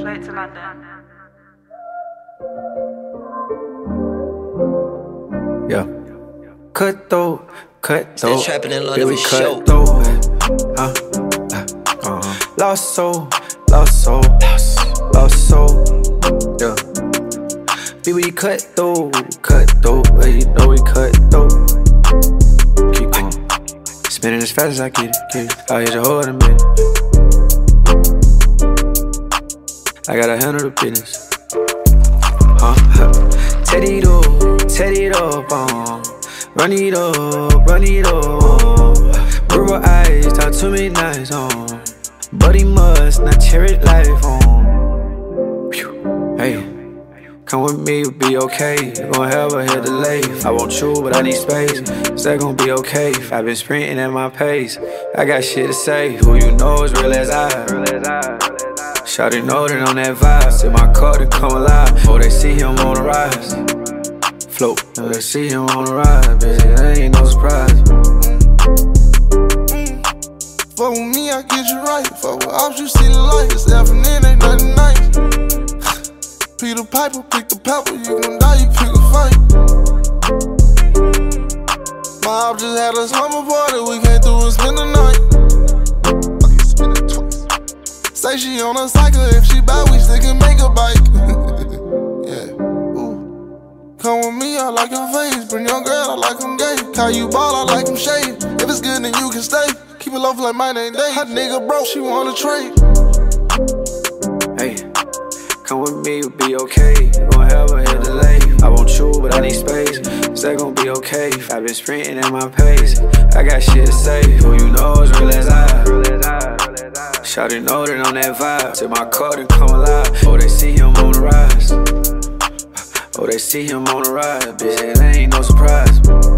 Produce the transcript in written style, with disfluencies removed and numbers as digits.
Straight to London. Yeah. Cutthroat. Still trapping in London, Baby, for sure. cutthroat. Lost soul. Yeah. Baby, cutthroat. Well, you know we cutthroat. Keep going. Spinning as fast as I get it. I'll hit your hoe in a minute. I gotta handle the business. Set it up, run it up. Purple eyes, talk to me nice, but he must not cherish life, Hey, come with me, you'll be okay. You gon' have a head delay. I want you, but I need space. Is that gon' be okay? I've been sprinting at my pace. I got shit to say. Who you know is real as I. Shawty know that on that vibe. Sip my cup and come alive. Oh, they see him on the rise. Float, oh, they see him on the rise. Bitch, that ain't no surprise. Fuck with me, I get you right. Fuck with ops, you see the light. It's effing in, ain't nothing nice. Peter Piper, pick the pepper. You gon' die, you pick a fight. My op just had a slumber party. We came through and spend the night. Okay, spend it twice. Say she on a cycle. If she buy, we still can make a bike. Yeah, ooh. Come with me, I like your face. Bring your girl, I like them gay. Call you ball, I like them shade. If it's good, then you can stay. Keep it low like mine ain't day. Hot nigga broke, she wanna trade. Hey, come with me, you'll be okay. You gon' have a head delay. I want you, but I need space. Is that gon' be okay? I've been sprinting at my pace. I got shit to say. Who you know is real as I. Shawty know that on that vibe. Sip my cup and come alive. Oh, they see him on the rise. Oh, they see him on the rise. Bitch, that ain't no surprise.